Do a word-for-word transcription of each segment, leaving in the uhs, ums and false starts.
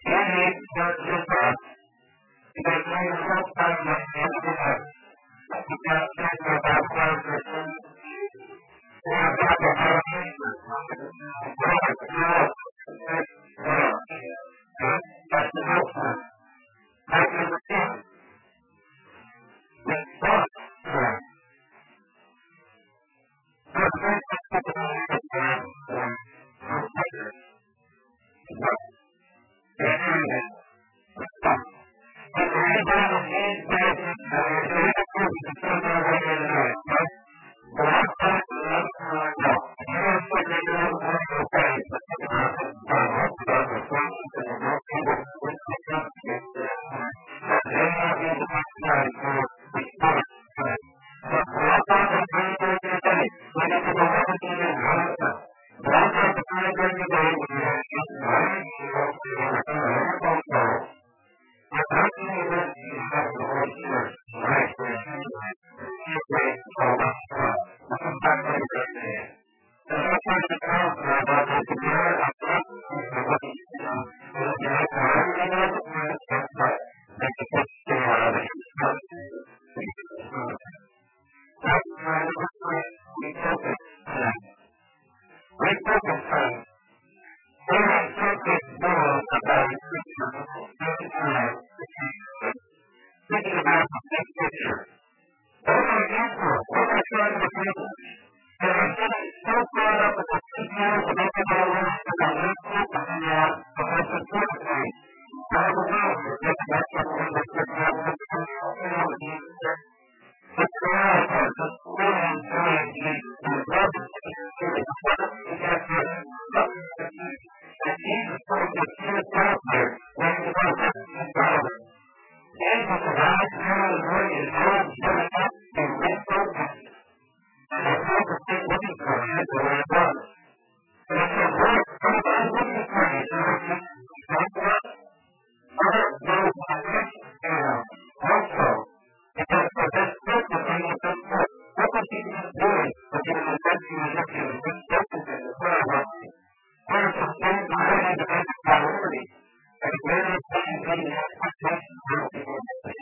You need to go to your boss because when you're so tired of the end of the day, you can't think about one person. You have to have a hard time. That's the most one. I can understand. Response to that. The first thing to do is to have one consider. What? They're doing it. Response. If there is one of these places that are doing it, you can still go away to the night, right? The last time the last time I know, you don't think they do it on your face, but you don't have to do it. Because the questions that are not able to win the justice for that time, that they have been the next time for response to it. But the last time they do it during your day, when you can go everything in one time. The last time they do it during your day, when you have just one, you don't see anything, or everything goes. But that's the event you have the Holy Spirit, right? You're great, so much fun. Welcome back to the great day. The next time you come, I'm about to prepare a book for what you do. It'll be like for everything else, that's right. Make the book stay out of it. That's why the book we focus today. We focus today. We have focused more about the picture of the time. Thinking about the big picture. What am I answer? What am I trying to accomplish? And I'm getting so caught up with the details of everybody else that I lose focus on that, the most important thing. I don't know if that's what we're going to have to do. But now, I'm just really enjoying Jesus. I love it. It's what we have to do. And Jesus told us to get out there when we want to get out. Jesus arrived here in the morning and told us to get up and refocus. And I told us to looking for him the way it was. And I said, Lord, I'm looking for you. And I said, thank God. Other knows my question now. Also, because for this purpose, I want to know what was he doing with the invention of looking at this purpose in the prayer box. There are some things that I need to make a priority. And there is something that the expectation of people to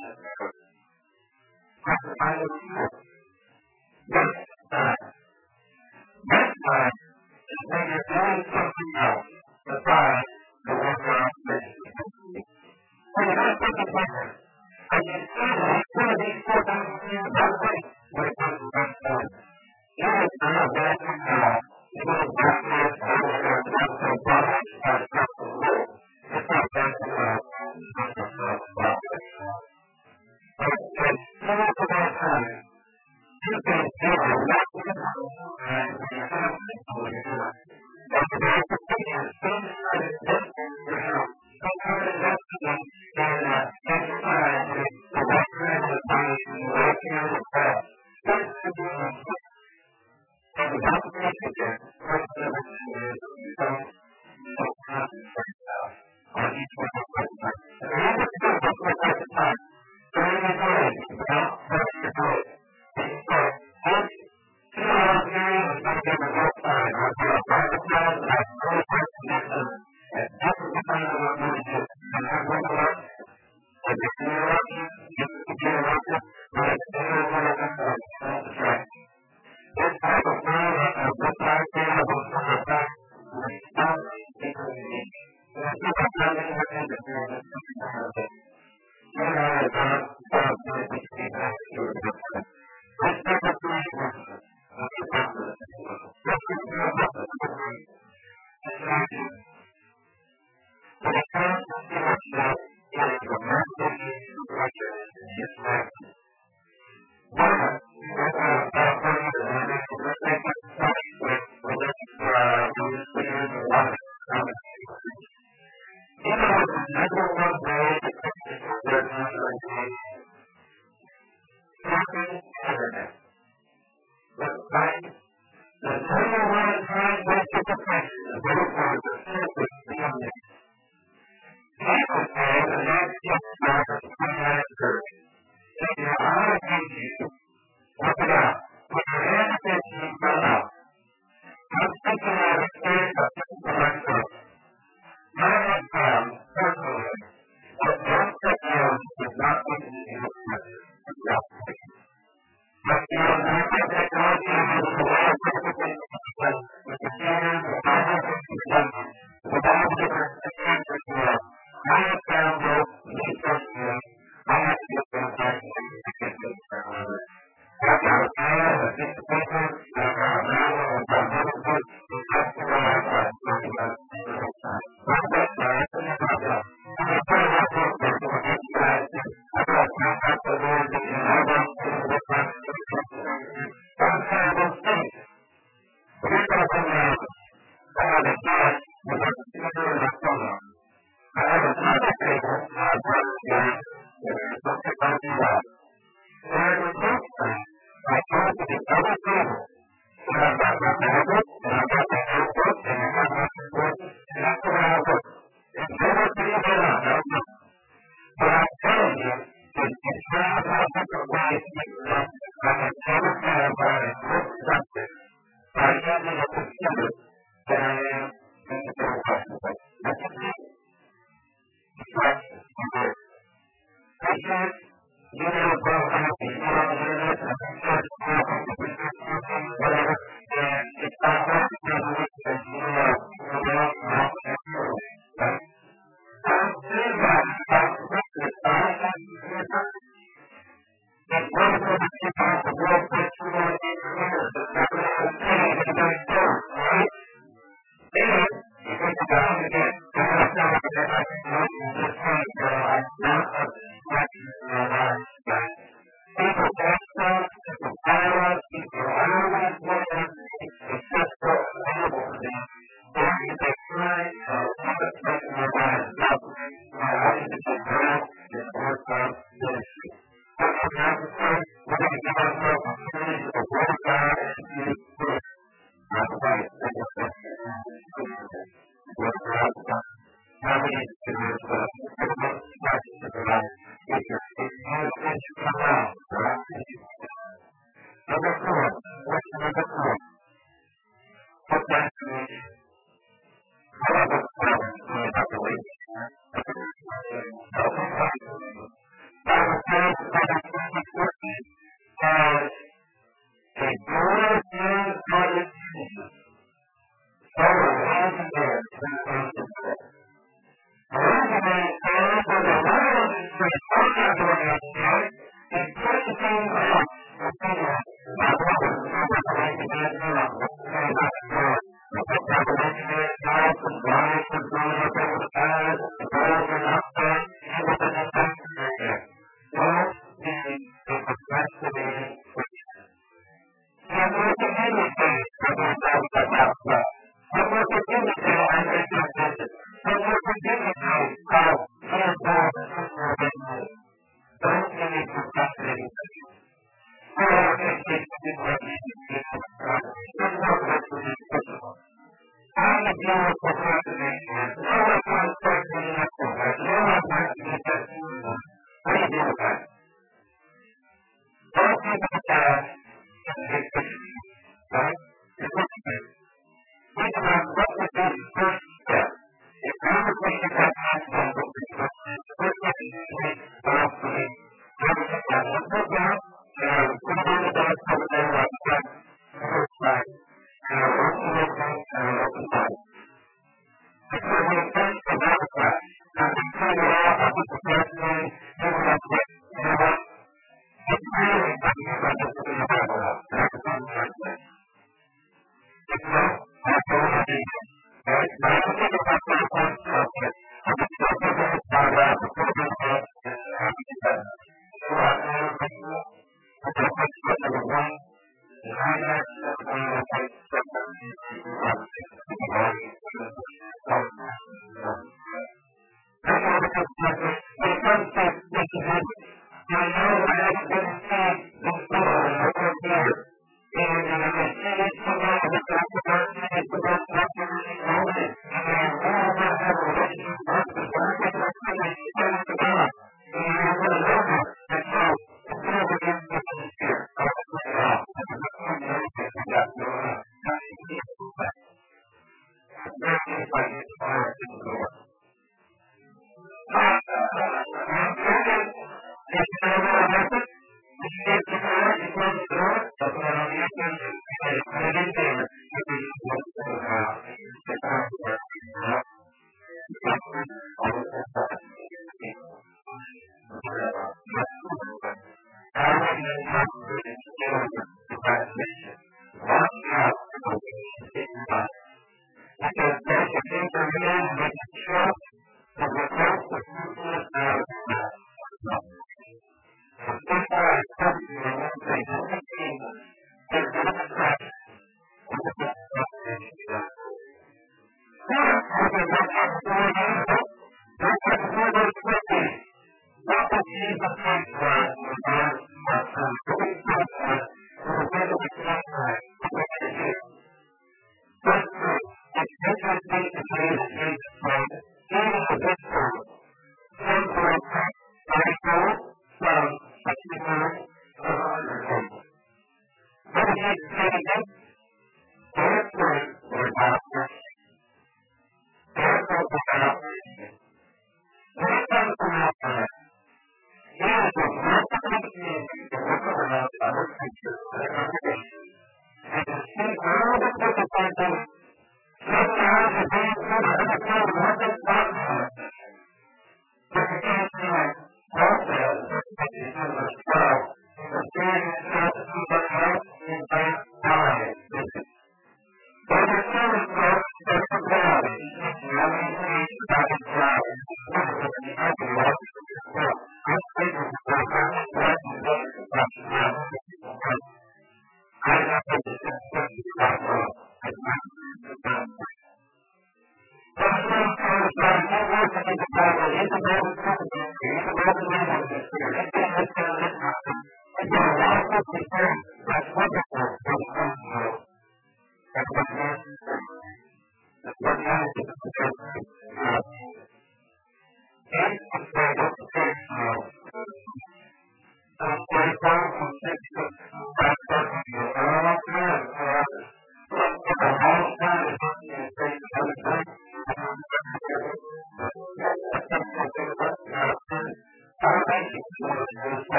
that's what I would do. Next time, next time is when you're doing something else besides the work you're on to. When you're not thinking different, and you see that one of these four thousand things about right when it comes to that point, you will know that you know you will not live over there and not so bad as not the rule. It's not that the world, it's not the world about it. But it's still about time. You can do a lot of it, and you have to do it. But the expectation is some kind of distance to help, some kind of destiny, and uh, exercise with the right kind of time and the right kind of breath. That's the difference. And without the messages, first of all, you don't concentrate yourself on each one of those things. And remember to do this one at a time. During the day, without pressure to it. And so, this two-hour period is going to be the whole time. I'll do a private time, and I'll do a private connection. And this is the kind of what I'm going to do. And I'm going to work. And if you interrupt me, you can interrupt me. But if you interrupt me, that's right. This type of time, and this type of time, I will come back to respond to me. And I think I'm not going to have to do this. You know, I'm not going to be back to you. This type of time, this is not the This is not the Thank you. When it comes to stewardship, it is a massive issue of pressure in his life. One, that's a bad person, and it's a relationship with religious leaders and life. Even with the number one way to practice their non-religion, talking internet. But right, the number one time wasted depression is very hard to simply beyond it. People say that that's just not a smart church. If your eye sees you, look it up. Put your hand attention and fill out. I'm thinking of experience of this for myself. I have found, personally,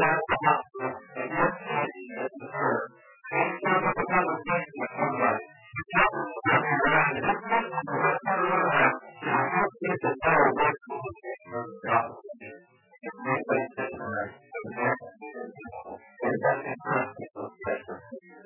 that's the gospel, and your faith is the church. And so there's a conversation with somebody. The gospel is coming around, and this gospel is coming around. And I have to get the better work of the gospel. It's my faith that's right. And that's the gospel of faith.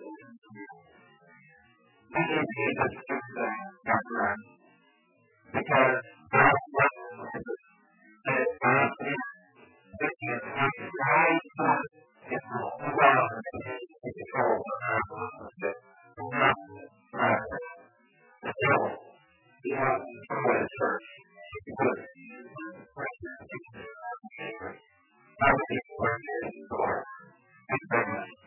We need Jesus to do that, Doctor Ryan. Because God's blessing is that God is victory. His right foot is the world in control of our lives. Not right. The devil, he has control of the church. Good. I would be working for it. Thank you very much.